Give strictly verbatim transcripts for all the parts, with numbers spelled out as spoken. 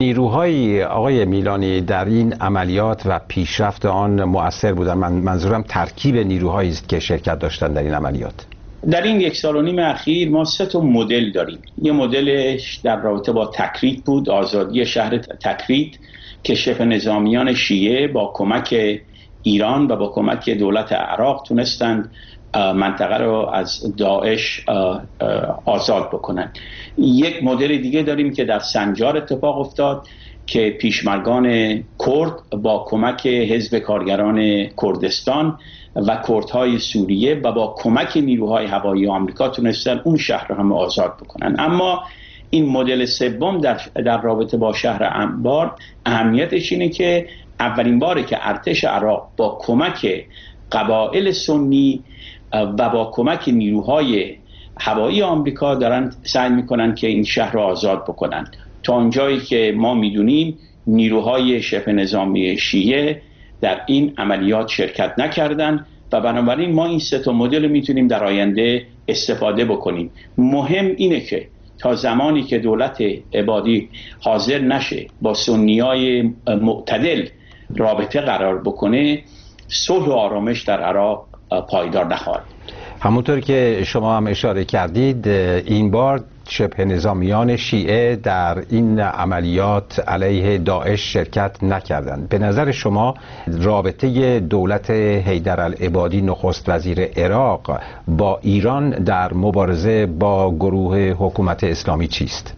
نیروهای آقای میلانی در این عملیات و پیشرفت آن مؤثر بودن؟ من منظورم ترکیب نیروهایی است که شرکت داشتن در این عملیات. در این یک سال و نیم اخیر ما سه تا مدل داریم. یه مدلش در رابطه با تکریت بود، آزادی شهر تکریت که شبه نظامیان شیعه با کمک ایران و با کمک دولت عراق تونستند منطقه رو از داعش آزاد بکنن. یک مدل دیگه داریم که در سنجار اتفاق افتاد که پیشمرگان کرد با کمک حزب کارگران کردستان و کردهای سوریه و با کمک نیروهای هوایی آمریکا تونستن اون شهر رو هم آزاد بکنن. اما این مدل سوم در, در رابطه با شهر انبار اهمیتش اینه که اولین باره که ارتش عراق با کمک قبایل سنی و با کمک نیروهای هوایی آمریکا دارن سعی میکنن که این شهر رو آزاد بکنن. تا اونجایی که ما میدونیم نیروهای شبه نظامی شیعه در این عملیات شرکت نکردن و بنابراین ما این سه تا مدل میتونیم در آینده استفاده بکنیم. مهم اینه که تا زمانی که دولت عبادی حاضر نشه با سنیای معتدل رابطه قرار بکنه، صلح و آرامش در عراق پایدار نخواهد. همونطور که شما هم اشاره کردید این بار شبه نظامیان شیعه در این عملیات علیه داعش شرکت نکردند. به نظر شما رابطه دولت حیدرالعبادی نخست وزیر عراق با ایران در مبارزه با گروه حکومت اسلامی چیست؟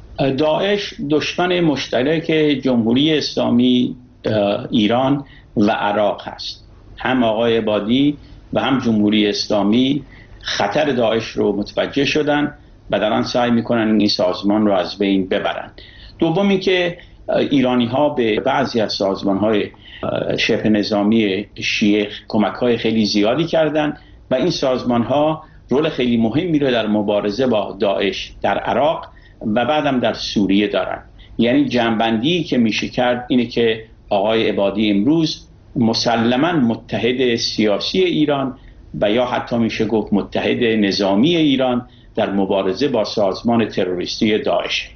داعش دشمن مشترک جمهوری اسلامی ایران و عراق هست. هم آقای عبادی و هم جمهوری اسلامی خطر داعش رو متوجه شدن و دارن سعی میکنن این سازمان رو از بین ببرن. دومی که ایرانی ها به بعضی از سازمان های شبه نظامی شیعه کمک های خیلی زیادی کردن و این سازمان ها رول خیلی مهمی رو در مبارزه با داعش در عراق و بعدم در سوریه دارن. یعنی جنبندی که میشه کرد اینه که آقای عبادی امروز مسلماً متحد سیاسی ایران و یا حتی میشه گفت متحد نظامی ایران در مبارزه با سازمان تروریستی داعش.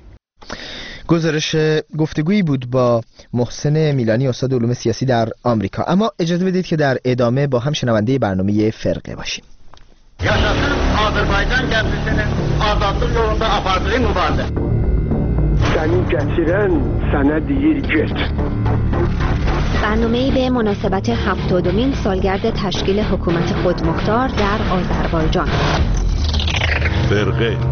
گزارش گفتگویی بود با محسن میلانی استاد علوم سیاسی در آمریکا. اما اجازه بدید که در ادامه با هم شنونده برنامه فرقه باشیم. Yaşasın Azərbaycan gəmisinin azadlıq yolunda apardığı mübarizə. Səni gətirən sənə deyir get. برنامه‌ای به مناسبت هفتادمین سالگرد تشکیل حکومت خودمختار در آذربایجان. فرقه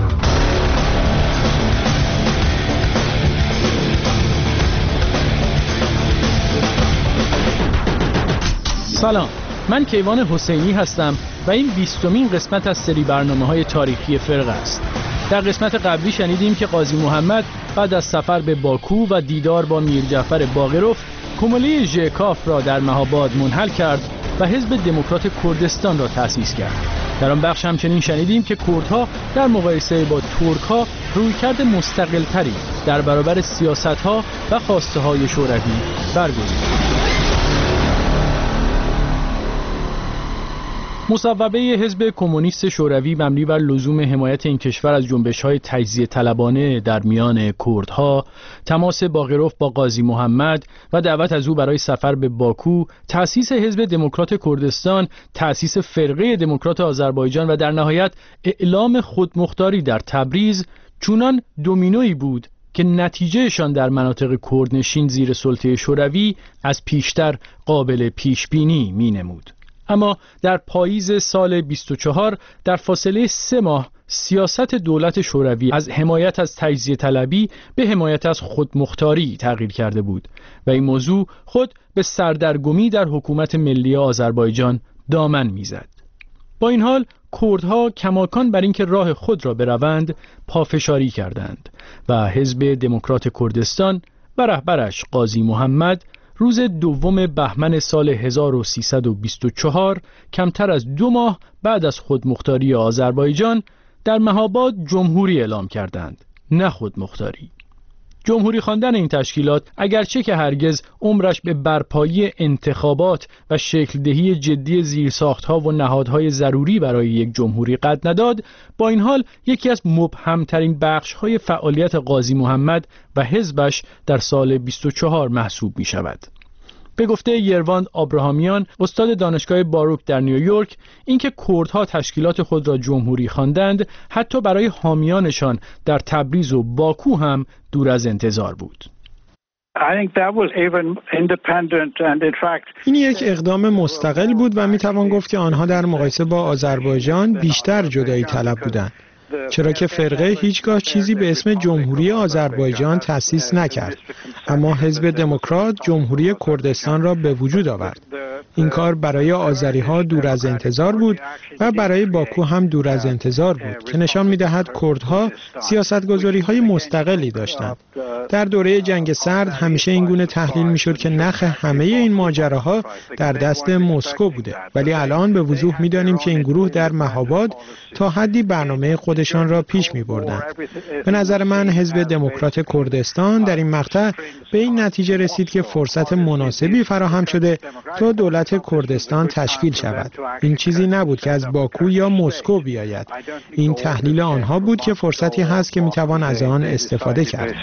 سلام، من کیوان حسینی هستم و این بیستمین قسمت از سری برنامه‌های تاریخی فرقه است. در قسمت قبلی شنیدیم که قاضی محمد بعد از سفر به باکو و دیدار با میر جعفر باقروف کمله ژکاف را در مهاباد منحل کرد و حزب دموکرات کردستان را تأسیس کرد. در آن بخش همچنین شنیدیم که کردها در مقایسه با ترک‌ها رویکرد مستقل‌تری در برابر سیاست‌ها و خواسته‌های شوروی برگزیدند. مصوبه حزب کمونیست شوروی مبنی بر لزوم حمایت این کشور از جنبش‌های تجزیه طلبانه در میان کردها، تماس باقروف با قاضی محمد و دعوت از او برای سفر به باکو، تأسیس حزب دموکرات کردستان، تأسیس فرقه دموکرات آذربایجان و در نهایت اعلام خودمختاری در تبریز چونان دومینویی بود که نتیجهشان در مناطق کردنشین زیر سلطه شوروی از پیشتر قابل پیشبینی می‌نمود. اما در پاییز سال بیست و چهار در فاصله سه ماه سیاست دولت شوروی از حمایت از تجزیه طلبی به حمایت از خودمختاری تغییر کرده بود و این موضوع خود به سردرگمی در حکومت ملی آذربایجان دامن میزد. با این حال کردها کماکان بر اینکه راه خود را بروند پافشاری کردند و حزب دموکرات کردستان و رهبرش قاضی محمد روز دوم بهمن سال هزار و سیصد و بیست و چهار کمتر از دو ماه بعد از خودمختاری آذربایجان در مهاباد جمهوری اعلام کردند، نه خودمختاری. جمهوری خواندن این تشکیلات اگرچه که هرگز عمرش به برپایی انتخابات و شکلدهی جدی زیرساختها و نهادهای ضروری برای یک جمهوری قد نداد، با این حال یکی از مبهمترین بخش‌های فعالیت قاضی محمد و حزبش در سال بیست و چهار محسوب می شود. به گفته یرواند آبراهامیان، استاد دانشگاه باروک در نیویورک، اینکه کردها تشکیلات خود را جمهوری خواندند حتی برای حامیانشان در تبریز و باکو هم دور از انتظار بود. این یک اقدام مستقل بود و میتوان گفت که آنها در مقایسه با آذربایجان بیشتر جدایی طلب بودند، چرا که فرقه هیچگاه چیزی به اسم جمهوری آذربایجان تأسیس نکرد، اما حزب دموکرات جمهوری کردستان را به وجود آورد. این کار برای آذری‌ها دور از انتظار بود و برای باکو هم دور از انتظار بود که نشان می‌دهد کردها سیاست‌گذاری‌های مستقلی داشتند. در دوره جنگ سرد همیشه این گونه تحلیل می‌شد که نخ همه این ماجراها در دست مسکو بوده، ولی الان به وضوح می‌دانیم که این گروه در مهاباد تا حدی برنامه خودشان را پیش می‌بردند. به نظر من حزب دموکرات کردستان در این مقطع به این نتیجه رسید که فرصت مناسبی فراهم شده تا دولت کردستان تشکیل شود. این چیزی نبود که از باکو یا مسکو بیاید. این تحلیل آنها بود که فرصتی هست که میتوان از آن استفاده کرد.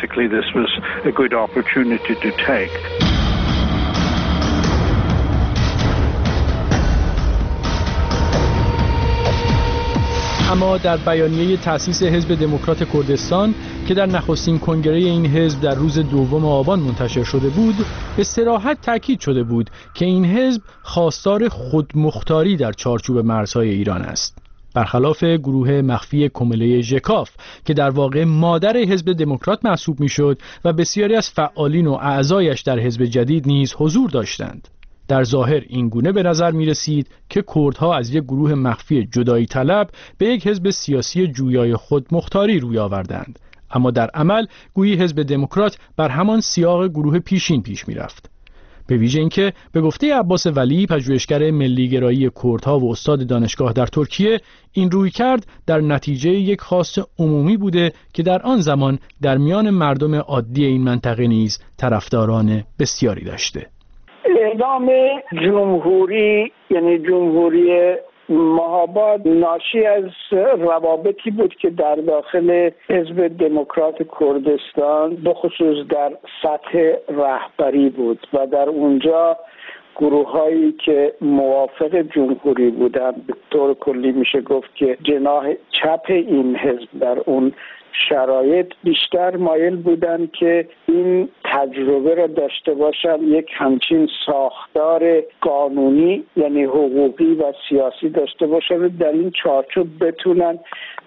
اما در بیانیه تأسیس حزب دموکرات کردستان که در نخستین کنگره این حزب در روز دوم آبان منتشر شده بود، به صراحت تاکید شده بود که این حزب خواستار خودمختاری در چارچوب مرزهای ایران است. برخلاف گروه مخفی کمله ژکاف که در واقع مادر حزب دموکرات محسوب میشد و بسیاری از فعالین و اعضایش در حزب جدید نیز حضور داشتند. در ظاهر این گونه به نظر می رسید که کردها از یک گروه مخفی جدایی طلب به یک حزب سیاسی جویای خود مختاری روی آوردند، اما در عمل گویی حزب دموکرات بر همان سیاق گروه پیشین پیش می رفت. به ویژه اینکه به گفته عباس ولی، پژوهشگر ملیگرایی کردها و استاد دانشگاه در ترکیه، این روی کرد در نتیجه یک خواست عمومی بوده که در آن زمان در میان مردم عادی این منطقه نیز طرفداران بسیاری داشته. اعلام جمهوری یعنی جمهوری مهاباد ناشی از روابطی بود که در داخل حزب دموکرات کردستان به خصوص در سطح رهبری بود و در اونجا گروه هایی که موافق جمهوری بودند، به طور کلی میشه گفت که جناح چپ این حزب در اون شرایط بیشتر مایل بودن که این تجربه را داشته باشن، یک همچین ساختار قانونی یعنی حقوقی و سیاسی داشته باشن، در این چارچوب بتونن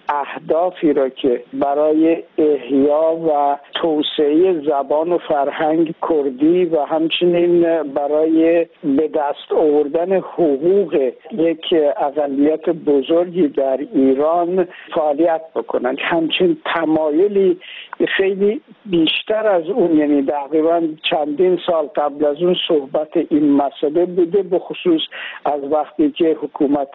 اهدافی را که برای احیا و توسعه زبان و فرهنگ کردی و همچنین برای به دست آوردن حقوق یک اقلیت بزرگی در ایران فعالیت بکنن. همچین تمایلی خیلی بیشتر از اون، یعنی تقریبا چندین سال قبل از اون صحبت این مسئله بوده، به خصوص از وقتی که حکومت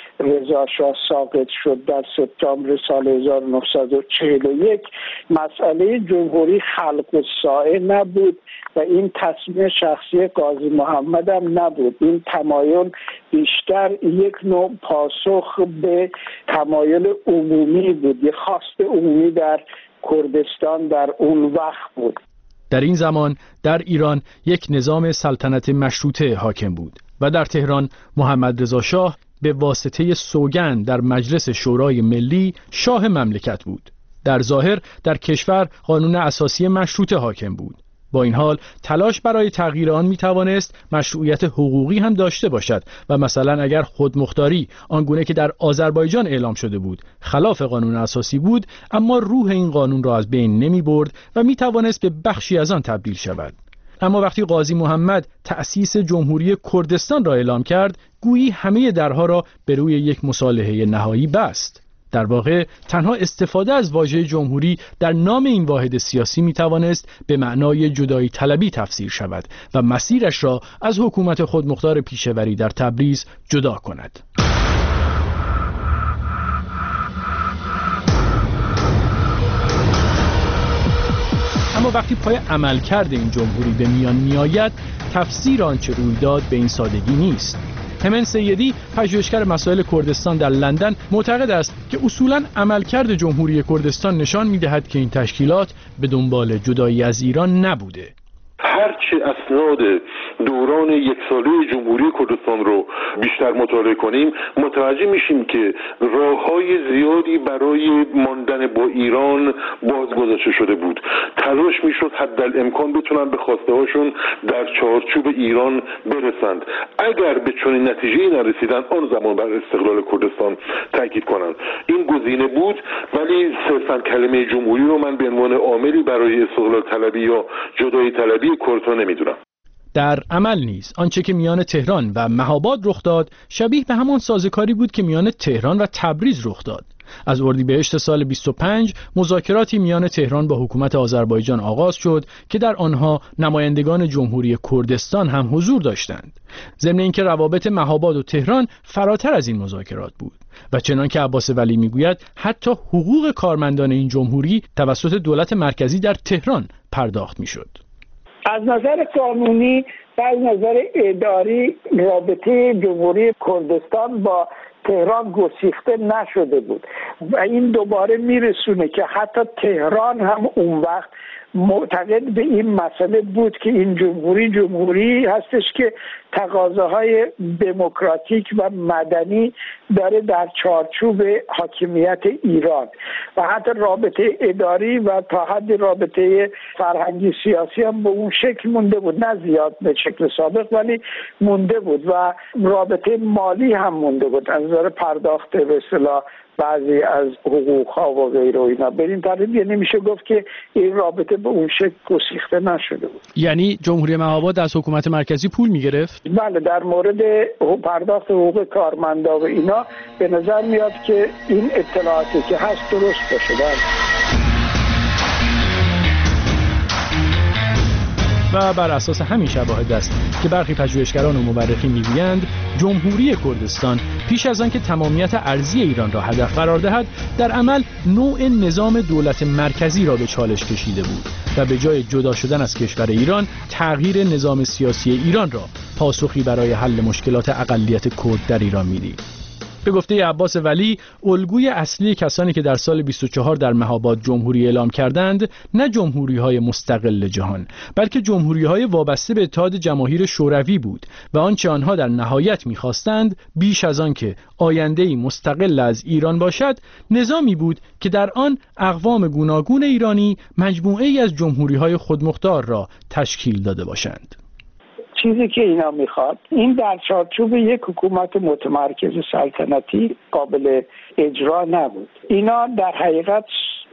رضا شاه ساقط شد در سپتامبر سال هزار و نهصد و چهل و یک. مسئله جمهوری خلق الساعه نبود و این تصمیم شخصی قاضی محمد هم نبود. این تمایل بیشتر یک نوع پاسخ به تمایل عمومی بود، یک خواست عمومی در کردستان در اون وقت بود. در این زمان در ایران یک نظام سلطنت مشروطه حاکم بود و در تهران محمد رضا شاه به واسطه سوگند در مجلس شورای ملی شاه مملکت بود. در ظاهر در کشور قانون اساسی مشروطه حاکم بود. با این حال تلاش برای تغییر آن می توانست مشروعیت حقوقی هم داشته باشد و مثلا اگر خودمختاری آنگونه که در آذربایجان اعلام شده بود خلاف قانون اساسی بود، اما روح این قانون را از بین نمی برد و می توانست به بخشی از آن تبدیل شود. اما وقتی قاضی محمد تأسیس جمهوری کردستان را اعلام کرد، گویی همه درها را به روی یک مصالحه نهایی بست. در واقع تنها استفاده از واژه جمهوری در نام این واحد سیاسی می توانست به معنای جدایی طلبی تفسیر شود و مسیرش را از حکومت خودمختار پیشوری در تبریز جدا کند. اما اما وقتی پای عملکرد این جمهوری به میان میآید، تفسیر آنچه روی داد به این سادگی نیست. همن سیدی، پژوهشگر مسائل کردستان در لندن، معتقد است که اصولاً عملکرد جمهوری کردستان نشان می‌دهد که این تشکیلات به دنبال جدایی از ایران نبوده. هرچه اسناد دوران یک ساله جمهوری کردستان رو بیشتر مطالعه کنیم متوجه میشیم که راه‌های زیادی برای ماندن با ایران باز گذاشته شده بود. تلاش میشد حدالامکان بتونن به خواسته هاشون در چارچوب ایران برسند. اگر به چنین نتیجه‌ای نرسیدن آن زمان بر استقلال کردستان تاکید کنند. این گزینه بود، ولی صرفاً کلمه جمهوری رو من به عنوان عاملی برای استقلال طلبی یا جدایی طلبی کردها نمیدونم. در عمل نیز آنچه که میان تهران و مهاباد رخ داد شبیه به همان سازوکاری بود که میان تهران و تبریز رخ داد. از اردیبهشت سال بیست و پنج مذاکراتی میان تهران با حکومت آذربایجان آغاز شد که در آنها نمایندگان جمهوری کردستان هم حضور داشتند. ضمن اینکه روابط مهاباد و تهران فراتر از این مذاکرات بود و چنان که عباس ولی میگوید حتی حقوق کارمندان این جمهوری توسط دولت مرکزی در تهران پرداخت میشد. از نظر قانونی و از نظر اداری رابطه جمهوری کردستان با تهران گسیخته نشده بود و این دوباره میرسونه که حتی تهران هم اون وقت معتقد به این مسئله بود که این جمهوری جمهوری هستش که تقاضاهای دموکراتیک و مدنی داره در چارچوب حاکمیت ایران و حتی رابطه اداری و تا حد رابطه فرهنگی سیاسی هم به اون شکل مونده بود، نه زیاد به شکل سابق ولی مونده بود و رابطه مالی هم مونده بود از نظر پرداخت به اصطلاح بعضی از حقوق‌ها و غیره و اینا. به این ترتیب یعنی میشه گفت که این رابطه به اون شکل گسیخته نشده بود. یعنی جمهوری مهاباد از حکومت مرکزی پول میگرفت؟ بله، در مورد پرداخت حقوق کارمندا و اینا به نظر میاد که این اطلاعاتی که هست درست باشه. و بر اساس همین شواهد است که برخی پژوهشگران و مورخین میگویند جمهوری کردستان پیش از آن که تمامیت ارضی ایران را هدف قرار دهد در عمل نوع نظام دولت مرکزی را به چالش کشیده بود و به جای جدا شدن از کشور ایران تغییر نظام سیاسی ایران را پاسخی برای حل مشکلات اقلیت کرد در ایران میدید. به گفته عباس ولی، الگوی اصلی کسانی که در سال بیست و چهار در مهاباد جمهوری اعلام کردند نه جمهوری‌های مستقل جهان بلکه جمهوری‌های وابسته به اتحاد جماهیر شوروی بود و آنچه آنها در نهایت می‌خواستند بیش از آن که آینده‌ای مستقل از ایران باشد نظامی بود که در آن اقوام گوناگون ایرانی مجموعه‌ای از جمهوری‌های خودمختار را تشکیل داده باشند. چیزی که اینا میخواد این در چارچوب یک حکومت متمرکز سلطنتی قابل اجرا نبود. اینا در حقیقت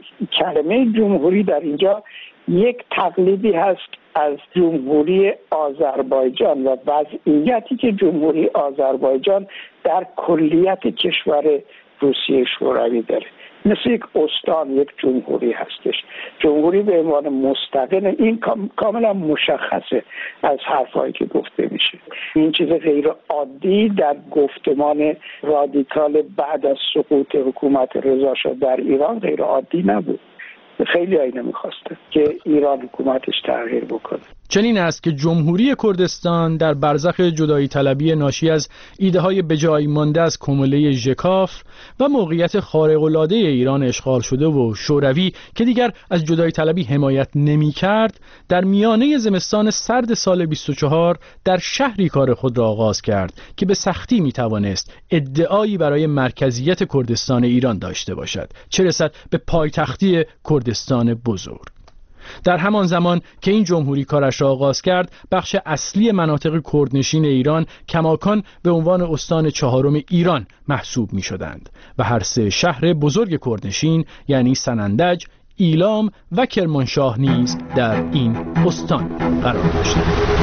کلمه جمهوری در اینجا یک تقلیدی هست از جمهوری آذربایجان و وضعیتی که جمهوری آذربایجان در کلیت کشور روسیه شوروی داره. مثل یک استان یک جمهوری هستش. جمهوری به عنوان مستقل این کاملا مشخصه از حرفایی که گفته میشه. این چیز غیر عادی در گفتمان رادیکال بعد از سقوط حکومت رضا شاه در ایران غیر عادی نبود. خیلی هایی نمیخواسته که ایران حکومتش تغییر بکنه. چنین است که جمهوری کردستان در برزخ جدایی طلبی ناشی از ایده های بجای مانده از کمله ژکاف و موقعیت خارق‌العاده ایران اشغال شده و شوروی که دیگر از جدایی طلبی حمایت نمی کرد در میانه زمستان سرد سال بیست و چهار در شهری کار خود را آغاز کرد که به سختی می توانست ادعایی برای مرکزیت کردستان ایران داشته باشد، چه رسد به پایتختی کردستان بزرگ. در همان زمان که این جمهوری کارش را آغاز کرد بخش اصلی مناطق کردنشین ایران کماکان به عنوان استان چهارم ایران محسوب می شدند و هر سه شهر بزرگ کردنشین یعنی سنندج، ایلام و کرمانشاه نیز در این استان قرار داشتند.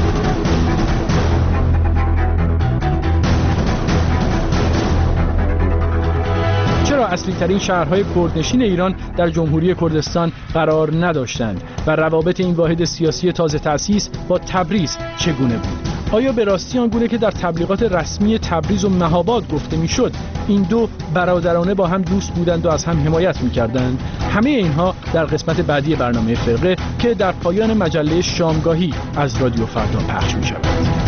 چرا اصلی ترین شهرهای کردنشین ایران در جمهوری کردستان قرار نداشتند و روابط این واحد سیاسی تازه تأسیس با تبریز چگونه بود؟ آیا به راستی آنگونه که در تبلیغات رسمی تبریز و مهاباد گفته میشد این دو برادرانه با هم دوست بودند و از هم حمایت میکردند؟ همه اینها در قسمت بعدی برنامه فرقه که در پایان مجله شامگاهی از رادیو فردا پخش میشود.